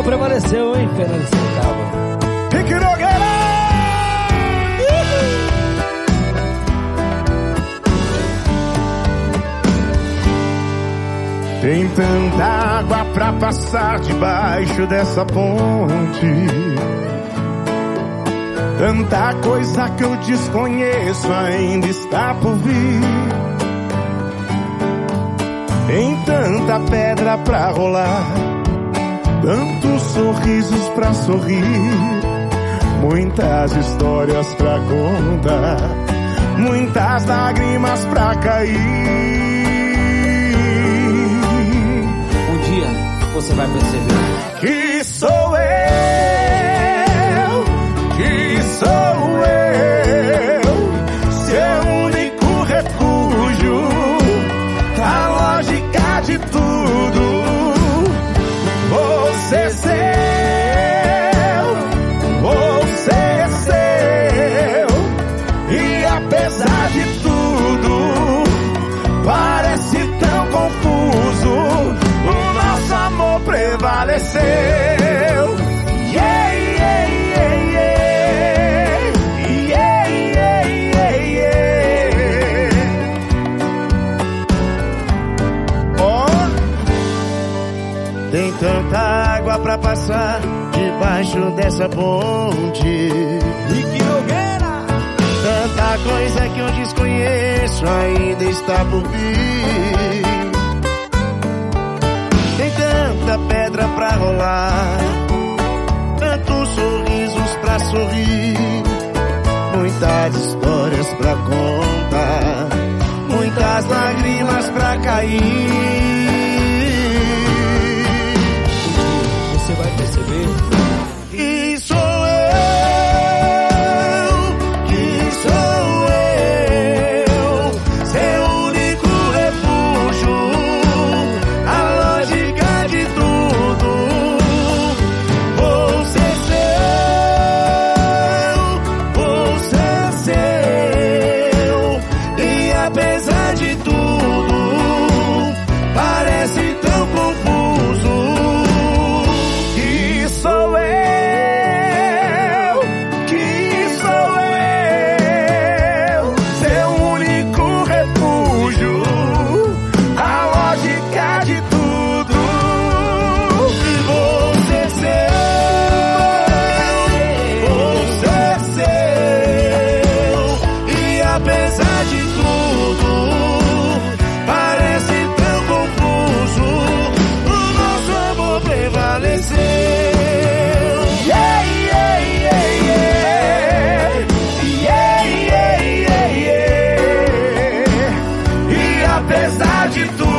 amor prevaleceu, hein, Fernando Sorocaba. Rick Nogueira! Tem tanta água pra passar debaixo dessa ponte, tanta coisa que eu desconheço ainda está por vir. Tem tanta pedra pra rolar, tantos sorrisos pra sorrir, muitas histórias pra contar, muitas lágrimas pra cair. Você vai perceber que sou eu, seu único refúgio, a lógica de tudo. Você é seu, e apesar de tudo, parece tão confuso. Amor prevaleceu. Yeah, yeah, yeah, yeah. Yeah, yeah, yeah, yeah. Oh. Tem tanta água pra passar debaixo dessa ponte, Rick Nogueira. Tanta coisa que eu desconheço ainda está por vir. Tanta pedra pra rolar, tantos sorrisos pra sorrir, muitas histórias pra contar, muitas lágrimas pra cair. Você vai perceber que sou eu, seu único refúgio, a lógica de tudo. Você é seu, e apesar de tudo, parece tão confuso. Que sou eu, seu único refúgio, a lógica de tudo. Você é seu, e apesar de tudo, parece tão confuso. O nosso amor prevaleceu. Yeah, yeah, yeah, yeah. Yeah, yeah, yeah, yeah. E apesar de tudo,